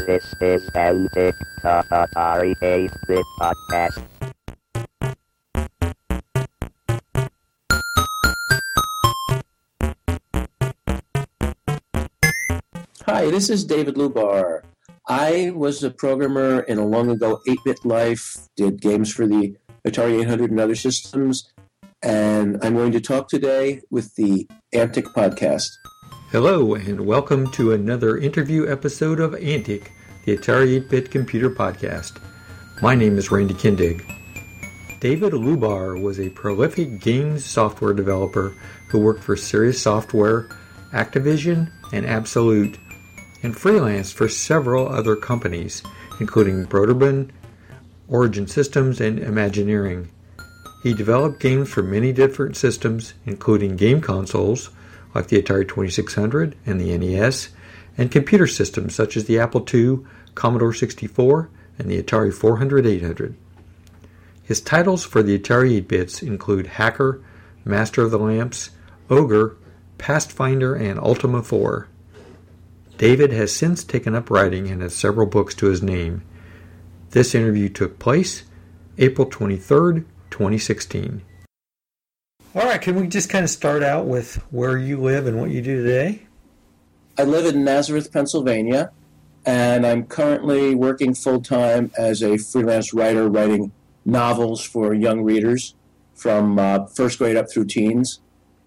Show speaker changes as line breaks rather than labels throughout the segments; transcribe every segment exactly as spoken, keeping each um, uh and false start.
This is Antic, the Atari eight-bit podcast.
Hi, this is David Lubar. I was a programmer in a long ago eight-bit life, did games for the Atari eight hundred and other systems, and I'm going to talk today with the Antic podcast.
Hello, and welcome to another interview episode of Antic, the Atari eight-bit computer podcast. My name is Randy Kindig. David Lubar was a prolific games software developer who worked for Sirius Software, Activision, and Absolute, and freelanced for several other companies, including Broderbund, Origin Systems, and Imagineering. He developed games for many different systems, including game consoles like the Atari twenty-six hundred and the N E S, and computer systems such as the Apple two, Commodore sixty-four, and the Atari four hundred eight hundred. His titles for the Atari eight-bits include Hacker, Master of the Lamps, Ogre, Pathfinder, and Ultima four. David has since taken up writing and has several books to his name. This interview took place April twenty-third, twenty sixteen. All right, can we just kind of start out with where you live and what you do today?
I live in Nazareth, Pennsylvania, and I'm currently working full-time as a freelance writer, writing novels for young readers from uh, first grade up through teens.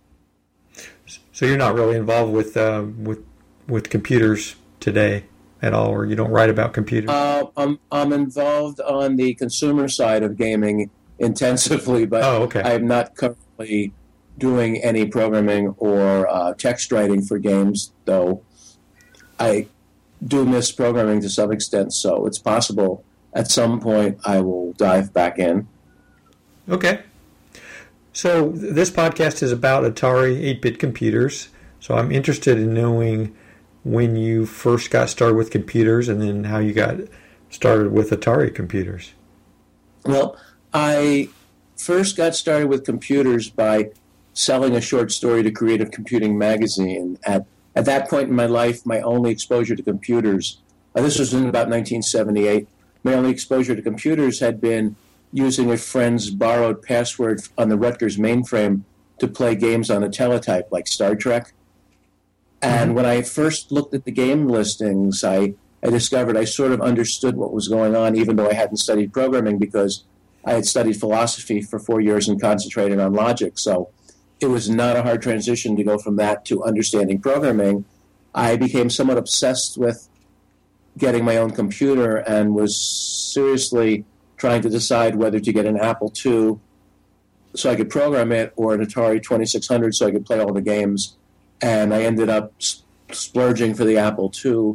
So you're not really involved with uh, with with computers today at all, or you don't write about computers?
Uh, I'm I'm involved on the consumer side of gaming intensively, but
oh, okay.
I'm not currently doing any programming or uh, text writing for games, though I do miss programming to some extent, so it's possible at some point I will dive back in.
Okay. So this podcast is about Atari eight-bit computers, so I'm interested in knowing when you first got started with computers and then how you got started with Atari computers.
Well, I first got started with computers by selling a short story to Creative Computing magazine. At at that point in my life, my only exposure to computers, uh, this was in about nineteen seventy-eight, my only exposure to computers had been using a friend's borrowed password on the Rutgers mainframe to play games on a teletype like Star Trek. And mm-hmm. when I first looked at the game listings, I, I discovered I sort of understood what was going on, even though I hadn't studied programming, because I had studied philosophy for four years and concentrated on logic. So it was not a hard transition to go from that to understanding programming. I became somewhat obsessed with getting my own computer and was seriously trying to decide whether to get an Apple two so I could program it or an Atari twenty-six hundred so I could play all the games. And I ended up splurging for the Apple two.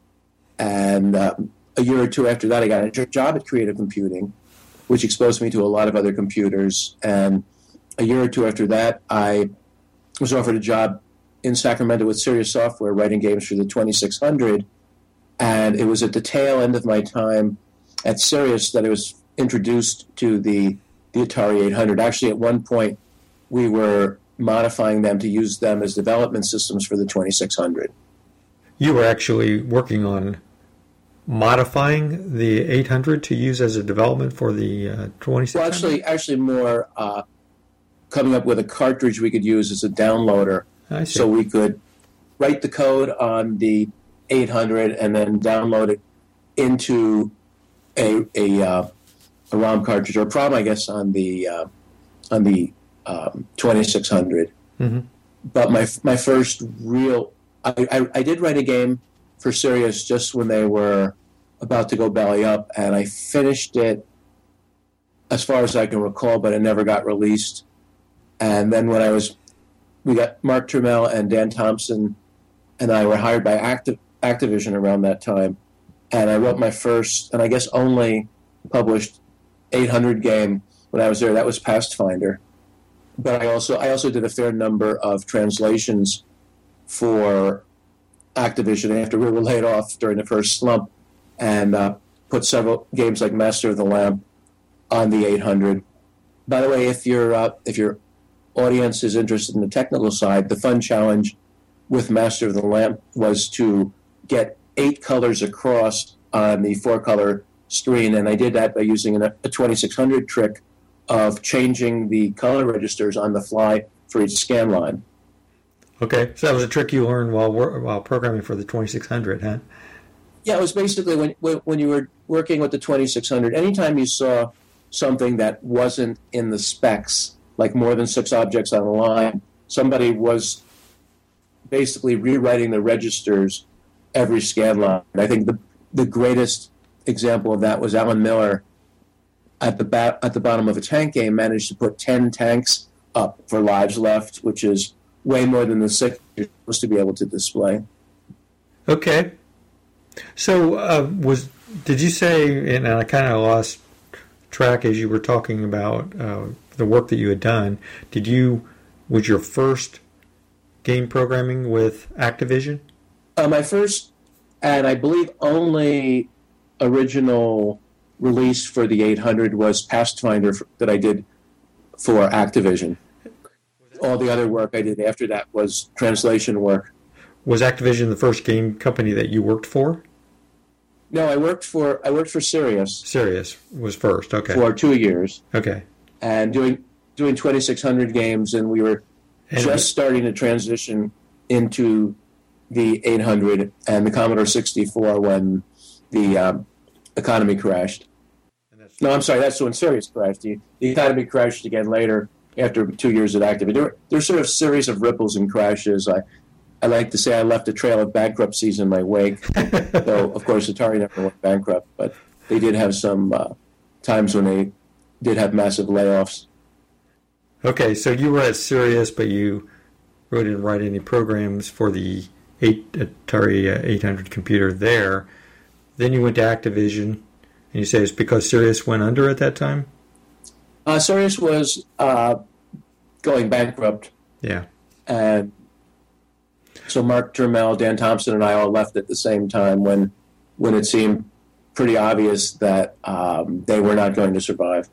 And uh, a year or two after that, I got a job at Creative Computing, which exposed me to a lot of other computers. And a year or two after that, I was offered a job in Sacramento with Sirius Software, writing games for the twenty-six hundred. And it was at the tail end of my time at Sirius that I was introduced to the, the Atari eight hundred. Actually, at one point, we were modifying them to use them as development systems for the twenty-six hundred.
You were actually working on modifying the eight hundred to use as a development for the uh, twenty-six hundred?
Well, actually, actually more uh, coming up with a cartridge we could use as a downloader.
I see.
So we could write the code on the eight hundred and then download it into a a, uh, a ROM cartridge, or a PROM, I guess, on the uh, on the um, twenty-six hundred.
Mm-hmm.
But my my first real, I, I, I did write a game for Sirius just when they were about to go belly up, and I finished it as far as I can recall, but it never got released. And then when I was, we got Mark Turmel and Dan Thompson, and I were hired by Activ- Activision around that time, and I wrote my first, and I guess only published eight hundred game when I was there. That was Pathfinder. But I also I also did a fair number of translations for Activision after we were laid off during the first slump, and uh, put several games like Master of the Lamp on the eight hundred. By the way, if your uh, if your audience is interested in the technical side, the fun challenge with Master of the Lamp was to get eight colors across on the four-color screen, and I did that by using a, a twenty-six hundred trick of changing the color registers on the fly for each scan line.
Okay, so that was a trick you learned while while programming for the twenty-six hundred, huh?
Yeah, it was basically when when you were working with the twenty-six hundred, anytime you saw something that wasn't in the specs, like more than six objects on a line, somebody was basically rewriting the registers every scan line. And I think the the greatest example of that was Alan Miller at the ba- at the bottom of a tank game managed to put ten tanks up for lives left, which is way more than the six you're supposed to be able to display.
Okay. So uh, was did you say, and I kind of lost track as you were talking about uh, the work that you had done, did you, was your first game programming with Activision?
Uh, my first, and I believe only original release for the eight hundred was Pathfinder that I did for Activision. All the other work I did after that was translation work.
Was Activision the first game company that you worked for?
No, I worked for I worked for Sirius.
Sirius was first, okay.
For two years.
Okay.
And doing doing twenty-six hundred games, and we were
and
just starting to transition into the eight hundred and the Commodore sixty-four when the um, economy crashed. No, I'm sorry, that's when Sirius crashed. The, the economy crashed again later after two years at Activision. There were, there were sort of a series of ripples and crashes. I I like to say I left a trail of bankruptcies in my wake, though, of course, Atari never went bankrupt, but they did have some uh, times when they did have massive layoffs.
Okay, so you were at Sirius, but you really didn't write any programs for the eight, Atari uh, eight hundred computer there. Then you went to Activision, and you say it's because Sirius went under at that time?
Uh, Sirius was uh, going bankrupt.
Yeah.
And so Mark Turmel, Dan Thompson, and I all left at the same time when when it seemed pretty obvious that um, they were not going to survive.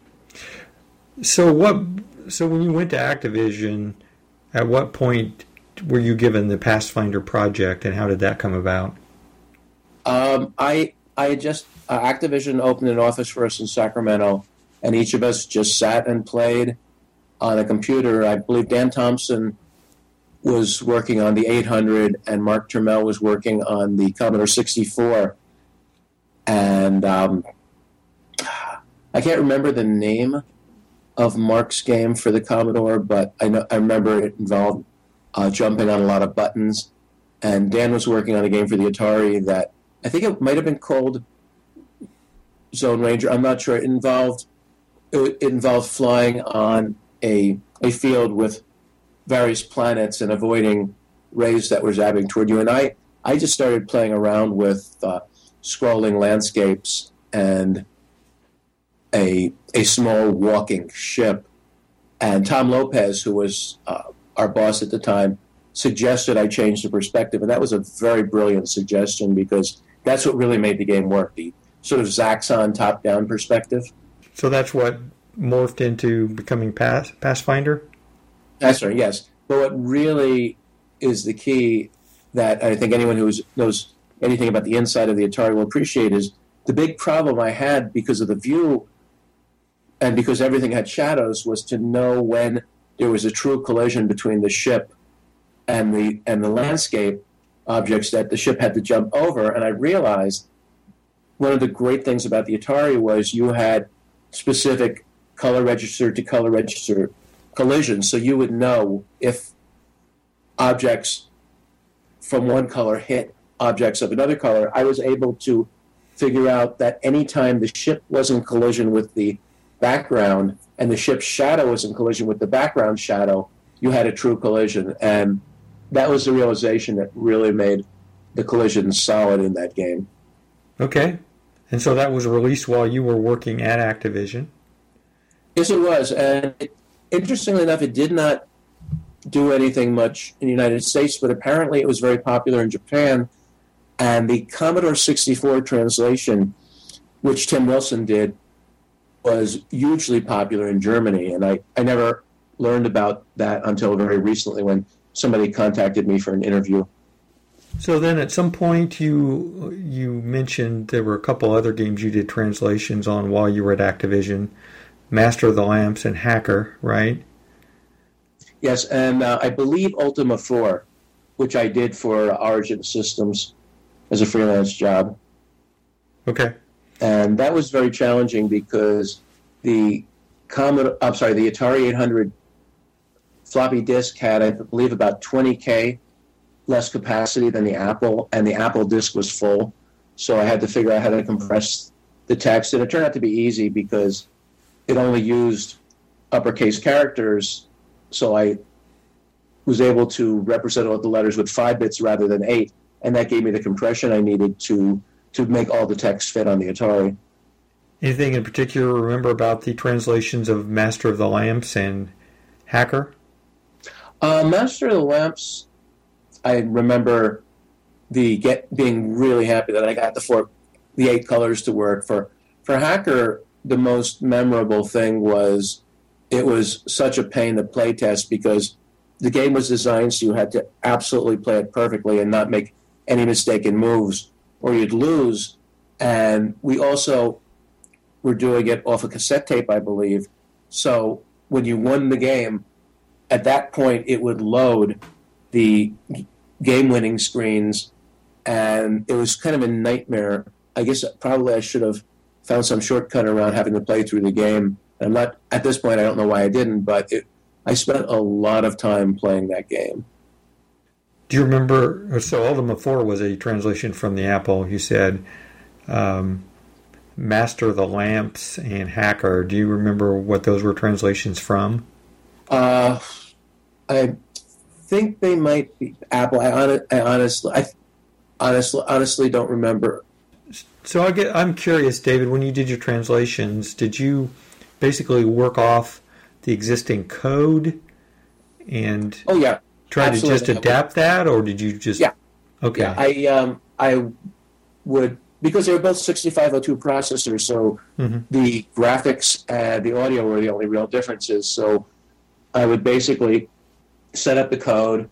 So what? So when you went to Activision, at what point were you given the Pathfinder project, and how did that come about?
Um, I I had just uh, Activision opened an office for us in Sacramento, and each of us just sat and played on a computer. I believe Dan Thompson was working on the eight hundred, and Mark Turmel was working on the Commodore sixty-four. And um, I can't remember the name of Mark's game for the Commodore, but I know I remember it involved uh, jumping on a lot of buttons. And Dan was working on a game for the Atari that I think it might have been called Zone Ranger. I'm not sure. It involved it, it involved flying on a a field with various planets and avoiding rays that were zapping toward you. And I, I just started playing around with uh, scrolling landscapes and a a small walking ship. And Tom Lopez, who was uh, our boss at the time, suggested I change the perspective. And that was a very brilliant suggestion because that's what really made the game work, the sort of Zaxxon top-down perspective.
So that's what morphed into becoming Path, Pathfinder?
That's right, yes. But what really is the key that I think anyone who knows anything about the inside of the Atari will appreciate is the big problem I had because of the view and because everything had shadows was to know when there was a true collision between the ship and the and the landscape objects that the ship had to jump over. And I realized one of the great things about the Atari was you had specific color register to color register collisions, so you would know if objects from one color hit objects of another color. I was able to figure out that anytime the ship was in collision with the background and the ship's shadow was in collision with the background shadow, you had a true collision. And that was the realization that really made the collision solid in that game.
Okay. And so that was released while you were working at Activision?
Yes, it was. And it, interestingly enough, it did not do anything much in the United States, but apparently it was very popular in Japan. And the Commodore sixty-four translation, which Tim Wilson did, was hugely popular in Germany. And I, I never learned about that until very recently when somebody contacted me for an interview.
So then at some point you you mentioned there were a couple other games you did translations on while you were at Activision, Master of the Lamps and Hacker, right?
Yes, and uh, I believe Ultima four, which I did for Origin Systems as a freelance job.
Okay.
And that was very challenging because the Commodore, I'm sorry, the Atari eight hundred floppy disk had, I believe, about twenty K less capacity than the Apple, and the Apple disk was full. So I had to figure out how to compress the text, and it turned out to be easy because it only used uppercase characters, so I was able to represent all the letters with five bits rather than eight, and that gave me the compression I needed to to make all the text fit on the Atari.
Anything in particular remember about the translations of Master of the Lamps and Hacker?
Uh, Master of the Lamps, I remember the get being really happy that I got the four, the eight colors to work. For for Hacker, the most memorable thing was it was such a pain to play test because the game was designed so you had to absolutely play it perfectly and not make any mistaken moves or you'd lose. And we also were doing it off a cassette tape, I believe. So when you won the game, at that point it would load the game-winning screens, and it was kind of a nightmare. I guess probably I should have found some shortcut around having to play through the game. I'm not, at this point, I don't know why I didn't, but it, I spent a lot of time playing that game.
Do you remember, so Ultima four was a translation from the Apple, you said, um, Master of the Lamps and Hacker. Do you remember what those were translations from?
Uh, I think they might be Apple. I, on, I honestly, I honestly, honestly don't remember.
So I get, I'm curious, David, when you did your translations, did you basically work off the existing code and
oh yeah,
try
absolutely.
to just adapt that, or did you just
yeah?
Okay,
yeah, I um I would, because they were both sixty-five oh two processors, so mm-hmm. the graphics and the audio were the only real differences. So I would basically set up the code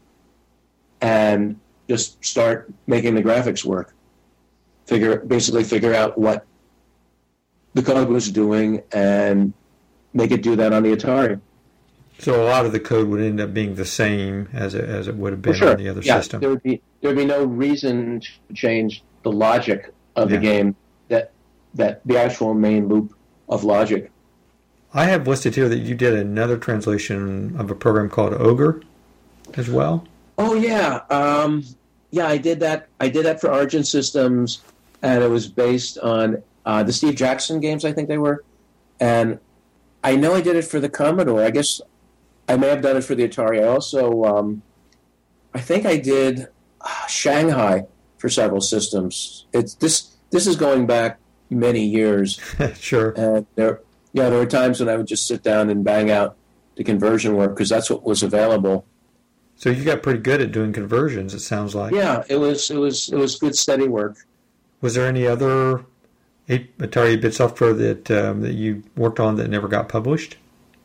and just start making the graphics work. Figure basically figure out what the code was doing and make it do that on the Atari.
So a lot of the code would end up being the same as it, as it would have been
sure.
on the other
yeah,
system.
There would be there would be no reason to change the logic of yeah. the game, that that the actual main loop of logic.
I have listed here that you did another translation of a program called Ogre as well.
Oh yeah, um, yeah, I did that. I did that for Origin Systems, and it was based on uh, the Steve Jackson games, I think they were. And I know I did it for the Commodore. I guess I may have done it for the Atari. I also, um, I think I did uh, Shanghai for several systems. It's this. This is going back many years.
Sure.
And there, yeah, there were times when I would just sit down and bang out the conversion work because that's what was available.
So you got pretty good at doing conversions, it sounds like.
Yeah, it was it was it was good steady work.
Was there any other Atari eight-bit software that um, that you worked on that never got published?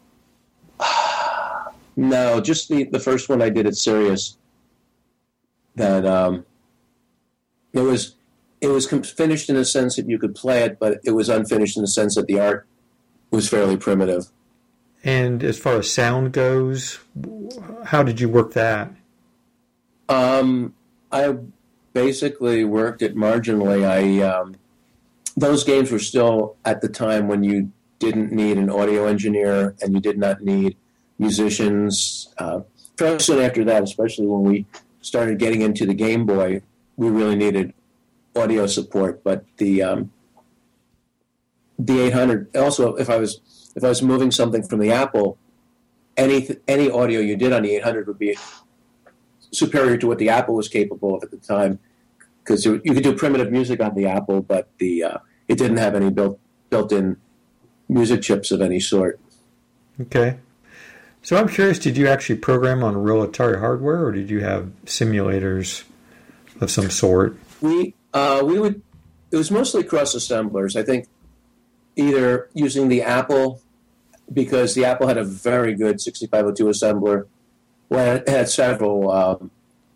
No, just the, the first one I did at Sirius. That um, it was it was finished in the sense that you could play it, but it was unfinished in the sense that the art was fairly primitive.
And as far as sound goes, how did you work that?
Um, I basically worked it marginally. I um, those games were still at the time when you didn't need an audio engineer and you did not need musicians. Uh, fairly soon after that, especially when we started getting into the Game Boy, we really needed audio support. But the um, the eight hundred also, if I was if I was moving something from the Apple, any any audio you did on the eight hundred would be superior to what the Apple was capable of at the time, because you could do primitive music on the Apple, but the uh, it didn't have any built built-in music chips of any sort.
Okay. So I'm curious, did you actually program on real Atari hardware, or did you have simulators of some sort?
We uh, we would. It was mostly cross assemblers. I think either using the Apple, because the Apple had a very good sixty-five oh two assembler. Well, it had several um,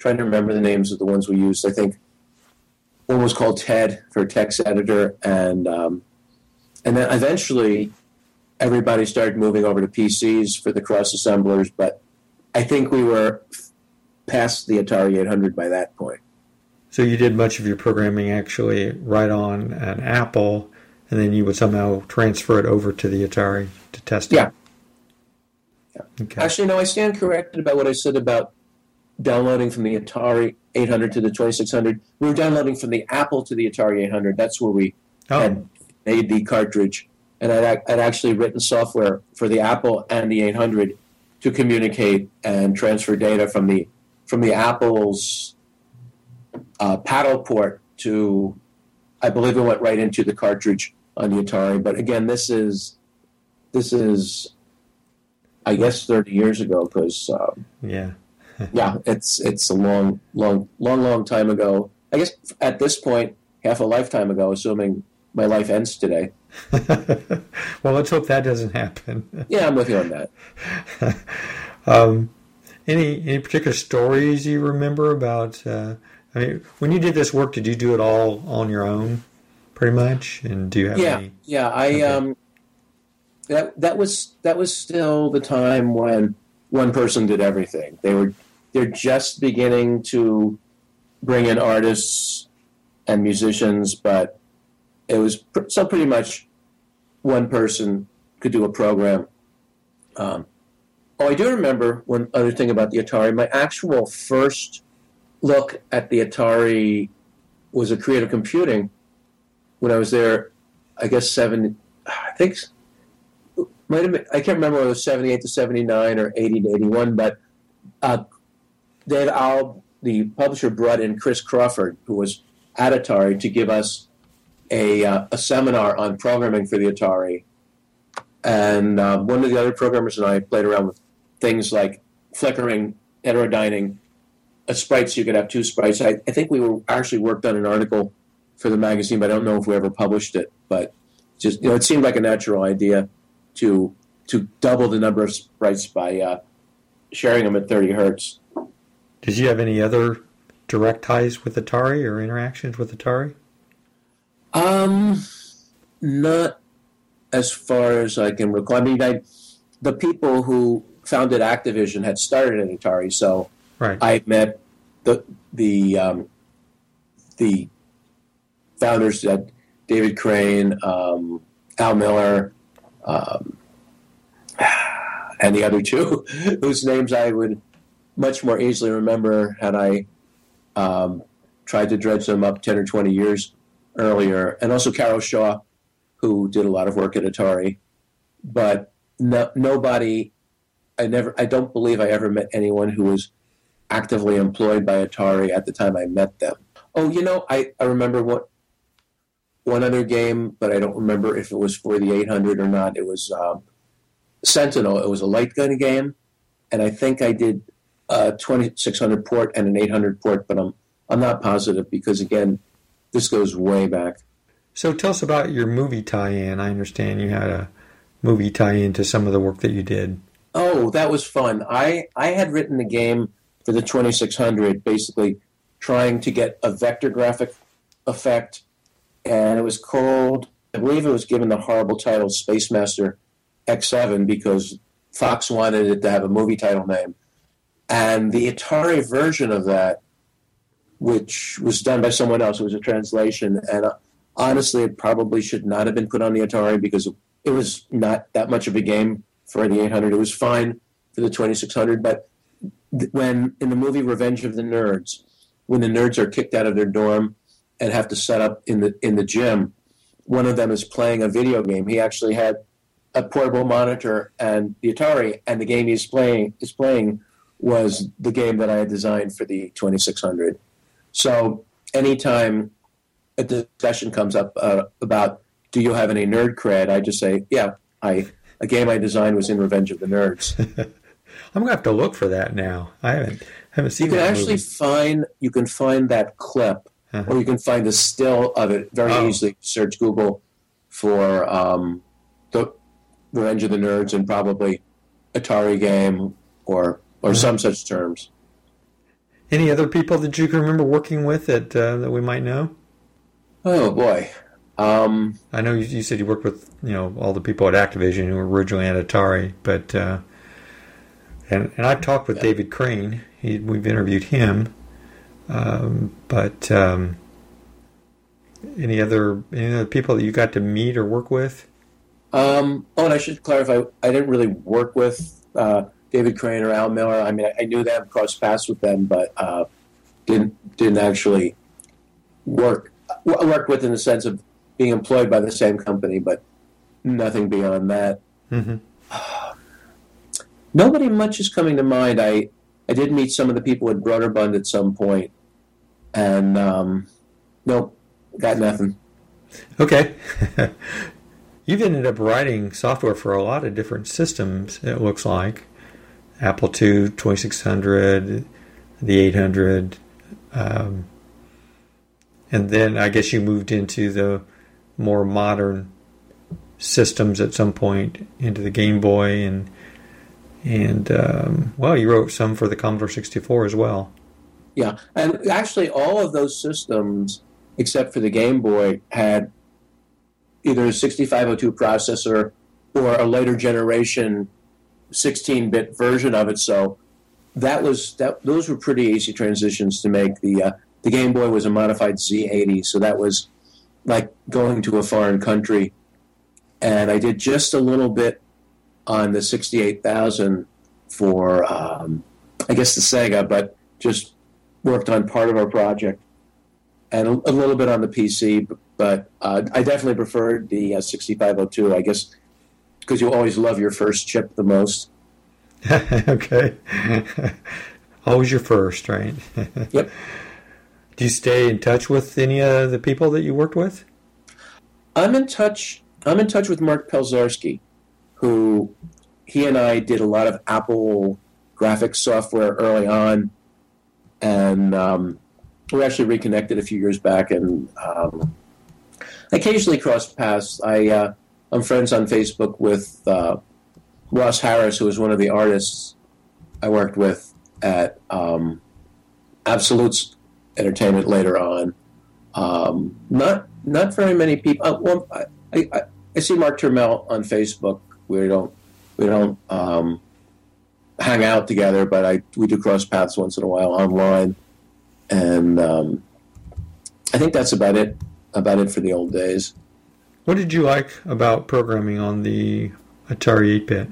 trying to remember the names of the ones we used. I think one was called TED for text editor, and um, and then eventually everybody started moving over to P Cs for the cross assemblers. But I think we were past the Atari eight hundred by that point.
So you did much of your programming actually right on an Apple, and then you would somehow transfer it over to the Atari to test it?
Yeah. yeah.
Okay.
Actually, no, I stand corrected about what I said about downloading from the Atari eight hundred to the twenty-six hundred. We were downloading from the Apple to the Atari eight hundred. That's where we
oh.
had made the cartridge. And I'd, I'd actually written software for the Apple and the eight hundred to communicate and transfer data from the from the Apple's uh, paddle port to, I believe it went right into the cartridge on the Atari. But again, this is this is, I guess, thirty years ago, because um,
yeah,
yeah, it's it's a long, long, long, long time ago. I guess at this point, half a lifetime ago, assuming my life ends today.
Well, let's hope that doesn't happen.
Yeah, I'm with you on that.
um, any any particular stories you remember about? Uh, I mean, when you did this work, did you do it all on your own, pretty much? And do you have
yeah,
any?
Yeah, I
okay.
um, that that was that was still the time when one person did everything. They were they're just beginning to bring in artists and musicians, but it was pr- so pretty much one person could do a program. Um, oh, I do remember one other thing about the Atari. My actual first look at the Atari was a Creative Computing when I was there. I guess seven. I think might have been, I can't remember whether it was seventy-eight to seventy-nine or eighty to eighty-one. But uh, Dave Alb, the publisher, brought in Chris Crawford, who was at Atari, to give us a uh, a seminar on programming for the Atari. And uh, one of the other programmers and I played around with things like flickering, heterodyning, a sprite so you could have two sprites. I, I think we were actually worked on an article for the magazine, but I don't know if we ever published it. But just you know, it seemed like a natural idea to to double the number of sprites by uh, sharing them at thirty hertz.
Did you have any other direct ties with Atari or interactions with Atari?
Um, not as far as I can recall. I mean, I, the people who founded Activision had started at Atari, so
right.
I met the the um, the founders, uh, David Crane, um, Al Miller, um, and the other two, whose names I would much more easily remember had I um, tried to dredge them up ten or twenty years earlier, and also Carol Shaw, who did a lot of work at Atari. But no, nobody, I never, I don't believe I ever met anyone who was actively employed by Atari at the time I met them. Oh, you know, I, I remember what one other game, but I don't remember if it was for the eight hundred or not. It was um, Sentinel. It was a light gun game, and I think I did a twenty-six hundred port and an eight hundred port, but I'm I'm not positive because, again, this goes way back.
So tell us about your movie tie-in. I understand you had a movie tie-in to some of the work that you did.
Oh, that was fun. I, I had written a game for the twenty-six hundred, basically trying to get a vector graphic effect, and it was called, I believe it was given the horrible title Space Master X seven because Fox wanted it to have a movie title name. And the Atari version of that, which was done by someone else, it was a translation, and uh, honestly, it probably should not have been put on the Atari because it was not that much of a game for the eight hundred. It was fine for the twenty-six hundred, but th- when in the movie Revenge of the Nerds, when the nerds are kicked out of their dorm and have to set up in the in the gym, one of them is playing a video game. He actually had a portable monitor and the Atari, and the game he's playing is playing was the game that I had designed for the twenty-six hundred. So anytime a discussion comes up uh, about do you have any nerd cred, I just say, yeah, I a game I designed was in Revenge of the Nerds.
I'm gonna have to look for that now. I haven't haven't seen.
You can
that
actually
movie.
find you can find that clip,
uh-huh.
or you can find the still of it very
oh.
easily. Search Google for um, the Revenge of the Nerds and probably Atari game or or uh-huh. some such terms.
Any other people that you can remember working with that uh, that we might know?
Oh boy. Um,
I know you, you said you worked with, you know, all the people at Activision who were originally at Atari, but uh, and and I've talked with yeah. David Crane. He, we've interviewed him, um, but um, any other any other people that you got to meet or work with?
Um, oh, and I should clarify, I didn't really work with uh, David Crane or Al Miller. I mean, I, I knew them, crossed paths with them, but uh, didn't didn't actually work work with in the sense of being employed by the same company, but nothing beyond that.
Mm-hmm.
Nobody much is coming to mind. I, I did meet some of the people at Broderbund at some point, and um, nope, got nothing.
Okay. You've ended up writing software for a lot of different systems, it looks like. Apple two, twenty-six hundred, the eight hundred, um, and then I guess you moved into the more modern systems at some point, into the Game Boy, and and um, well, you wrote some for the Commodore sixty-four as well.
Yeah, and actually all of those systems, except for the Game Boy, had either a sixty-five oh two processor or a later generation sixteen-bit version of it. So that was that. Those were pretty easy transitions to make. The uh, the Game Boy was a modified Z eighty, so that was like going to a foreign country. And I did just a little bit on the sixty-eight thousand for, um, I guess, the Sega, but just worked on part of our project. And a, a little bit on the P C, but uh, I definitely preferred the uh, sixty-five oh two, I guess, because you always love your first chip the most.
Okay. Always your first, right?
Yep.
Do you stay in touch with any of the people that you worked with?
I'm in touch. I'm in touch with Mark Pelzarski, who he and I did a lot of Apple graphics software early on, and um, we actually reconnected a few years back, and um, occasionally cross paths. I, uh, I'm friends on Facebook with uh, Ross Harris, who was one of the artists I worked with at um, Absolute Entertainment later on. Um, not not very many people. Uh, well, I, I, I see Mark Turmel on Facebook. We don't we don't um, hang out together, but I we do cross paths once in a while online. And um, I think that's about it, about it for the old days.
What did you like about programming on the Atari eight-bit?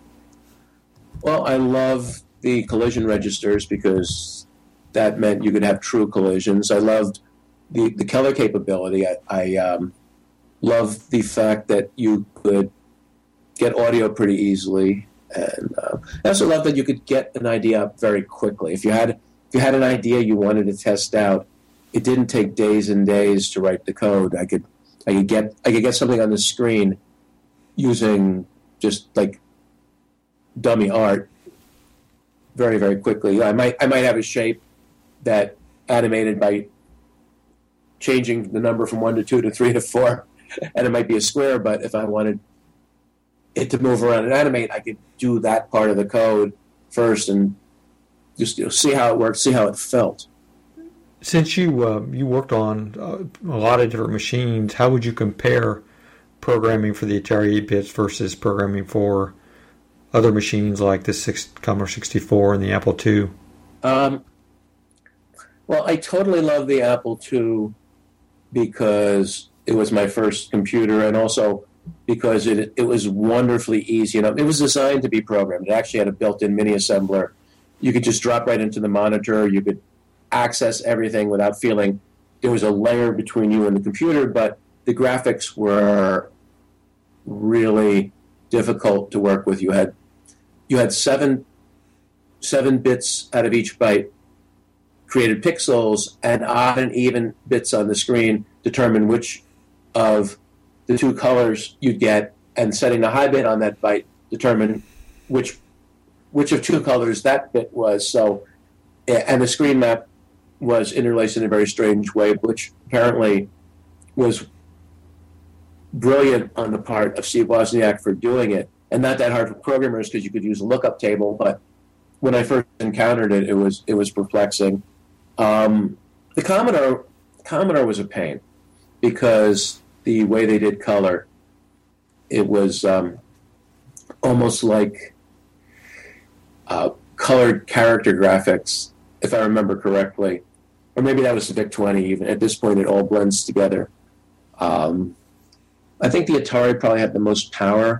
Well, I love the collision registers because that meant you could have true collisions. I loved the, the color capability. I, I um, loved the fact that you could get audio pretty easily. And uh, I also loved that you could get an idea up very quickly. If you had If you had an idea you wanted to test out, it didn't take days and days to write the code. I could, I could get, I could get something on the screen using just like dummy art very, very quickly. I might, I might have a shape that animated by changing the number from one to two to three to four, and it might be a square. But if I wanted it to move around and animate, I could do that part of the code first and just, you know, see how it worked, see how it felt.
Since you uh, you worked on uh, a lot of different machines, how would you compare programming for the Atari eight-bits versus programming for other machines like the six, Commodore sixty-four and the Apple two?
Um, well, I totally love the Apple two because it was my first computer, and also because it it was wonderfully easy. You know, it was designed to be programmed. It actually had a built-in mini assembler. You could just drop right into the monitor. You could access everything without feeling there was a layer between you and the computer, but the graphics were really difficult to work with. You had you had seven seven bits out of each byte created pixels, and odd and even bits on the screen determine which of the two colors you'd get, and setting the high bit on that byte determine which which of two colors that bit was. So, and the screen map was interlaced in a very strange way, which apparently was brilliant on the part of Steve Wozniak for doing it, and not that hard for programmers because you could use a lookup table. But when I first encountered it, it was it was perplexing. Um, the Commodore Commodore was a pain because the way they did color, it was um, almost like uh, colored character graphics, if I remember correctly, or maybe that was the VIC twenty. Even at this point, it all blends together. Um, I think the Atari probably had the most power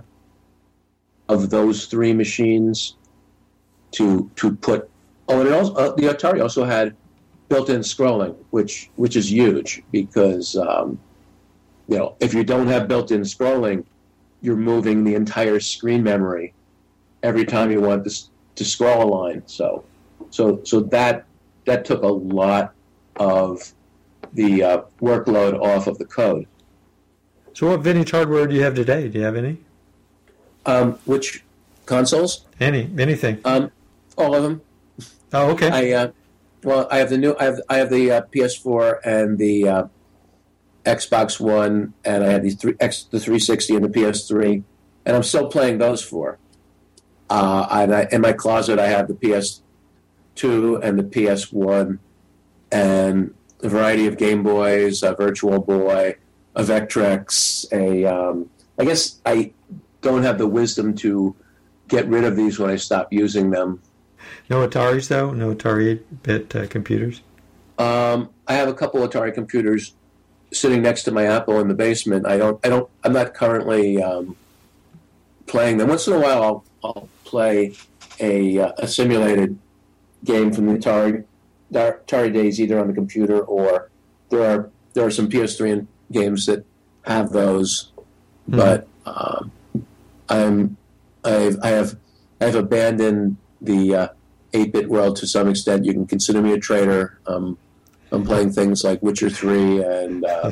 of those three machines to to put. Oh, and it also, uh, the Atari also had built-in scrolling, which which is huge because um, you know if you don't have built-in scrolling, you're moving the entire screen memory every time you want to to scroll a line. So so so that that took a lot of the uh, workload off of the code.
So what vintage hardware do you have today? Do you have any?
Um, which consoles?
Any, anything?
Um, all of them.
Oh, okay.
I uh, well, I have the new. I have I have the uh, P S four and the uh, Xbox One, and I have the three X, the three sixty and the P S three, and I'm still playing those four. Uh, and I, in my closet, I have the P S two and the P S one, and a variety of Game Boys, a Virtual Boy, a Vectrex. A um, I guess I don't have the wisdom to get rid of these when I stop using them.
No Ataris, though? No Atari eight-bit uh, computers?
Um, I have a couple Atari computers sitting next to my Apple in the basement. I don't. I don't. I'm not currently um, playing them. Once in a while, I'll, I'll play a, uh, a simulated game from the Atari Atari days, either on the computer or there are there are some P S three games that have those. Mm-hmm. But um, I'm I've, I have I have abandoned the uh, eight-bit world to some extent. You can consider me a traitor. Um, I'm playing things like Witcher three and uh,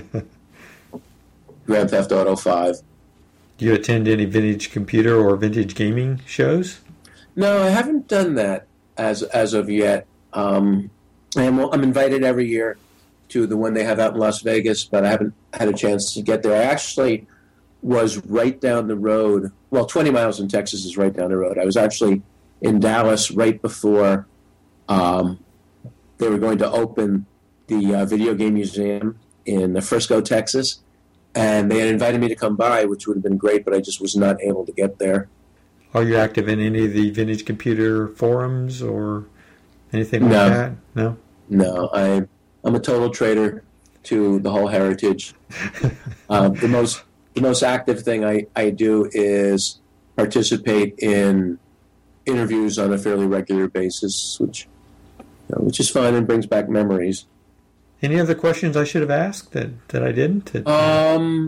Grand Theft Auto five.
Do you attend any vintage computer or vintage gaming shows?
No, I haven't done that as as of yet. Um, I am, I'm invited every year to the one they have out in Las Vegas, but I haven't had a chance to get there. I actually was right down the road. Well, twenty miles in Texas is right down the road. I was actually in Dallas right before um, they were going to open the uh, Video Game Museum in Frisco, Texas, and they had invited me to come by, which would have been great, but I just was not able to get there.
Are you active in any of the vintage computer forums or anything like
no.
that? No?
No, I, I'm a total traitor to the whole heritage. um, the most the most active thing I, I do is participate in interviews on a fairly regular basis, which you know, which is fun and brings back memories.
Any other questions I should have asked that, that I didn't? That,
um.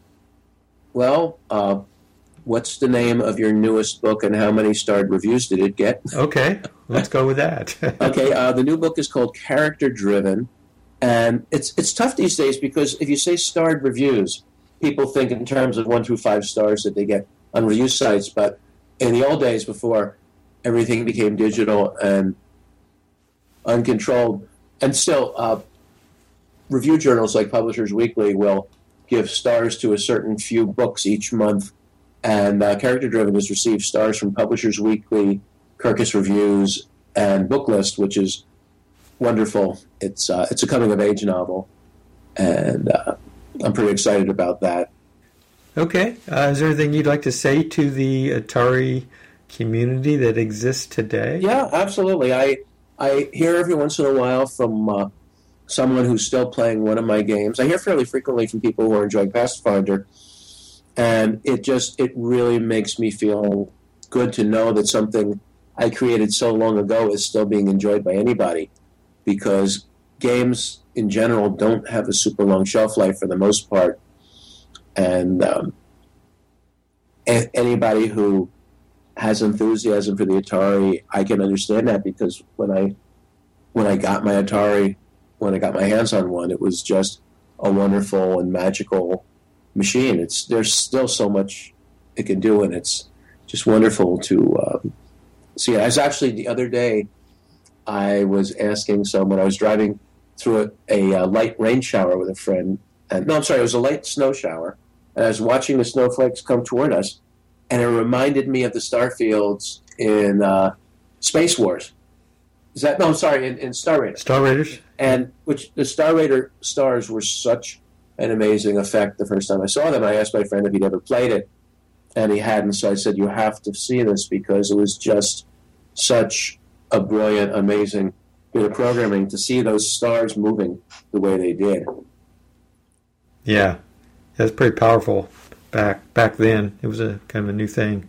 Well, uh, what's the name of your newest book, and how many starred reviews did it get?
Okay, let's go with that.
Okay, uh, the new book is called Character Driven, and it's it's tough these days because if you say starred reviews, people think in terms of one through five stars that they get on review sites. But in the old days, before everything became digital and uncontrolled, and still, uh, review journals like Publishers Weekly will give stars to a certain few books each month. And uh, Character Driven has received stars from Publishers Weekly, Kirkus Reviews, and Booklist, which is wonderful. It's uh, it's a coming-of-age novel, and uh, I'm pretty excited about that.
Okay. Uh, is there anything you'd like to say to the Atari community that exists today?
Yeah, absolutely. I I hear every once in a while from uh, someone who's still playing one of my games. I hear fairly frequently from people who are enjoying Pathfinder. And it just, it really makes me feel good to know that something I created so long ago is still being enjoyed by anybody. Because games in general don't have a super long shelf life for the most part. And um, a- anybody who has enthusiasm for the Atari, I can understand that, because when I when I got my Atari, when I got my hands on one, it was just a wonderful and magical machine. It's there's still so much it can do, and it's just wonderful to um, see it. I was actually the other day, I was asking someone. I was driving through a, a, uh light rain shower with a friend, and no, I'm sorry, it was a light snow shower, and I was watching the snowflakes come toward us, and it reminded me of the star fields in uh, Space Wars. Is that no? I'm sorry, in, in Star Raiders.
Star Raiders,
and which the Star Raider stars were such an amazing effect. The first time I saw them, I asked my friend if he'd ever played it, and he hadn't. So I said, "You have to see this because it was just such a brilliant, amazing bit of programming to see those stars moving the way they did."
Yeah, that's pretty powerful. Back back then, it was a kind of a new thing.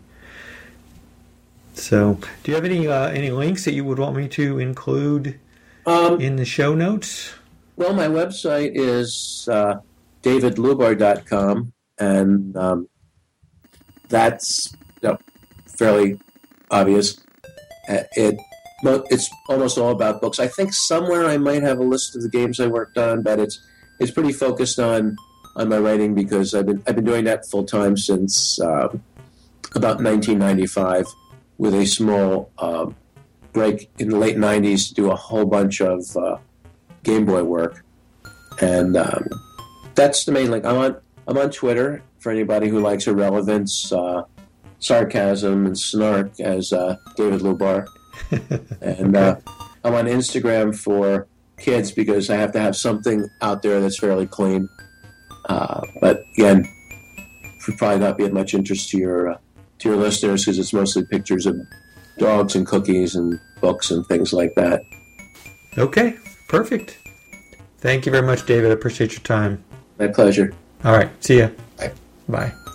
So, do you have any uh, any links that you would want me to include um, in the show notes?
Well, my website is uh, david lubar dot com, and um, that's you know, fairly obvious. Uh, it it's almost all about books. I think somewhere I might have a list of the games I worked on, but it's it's pretty focused on, on my writing because I've been I've been doing that full time since uh, about nineteen ninety-five. With a small uh, break in the late nineties to do a whole bunch of uh, Game Boy work. And um, that's the main link. I'm on, I'm on Twitter for anybody who likes irrelevance, uh, sarcasm, and snark as uh, David Lubar. And uh, I'm on Instagram for kids because I have to have something out there that's fairly clean. Uh, but again, would probably not be of much interest to your uh, to your listeners because it's mostly pictures of dogs and cookies and books and things like that.
Okay, perfect. Thank you very much, David. I appreciate your time.
My pleasure.
All right, see ya.
Bye.
Bye.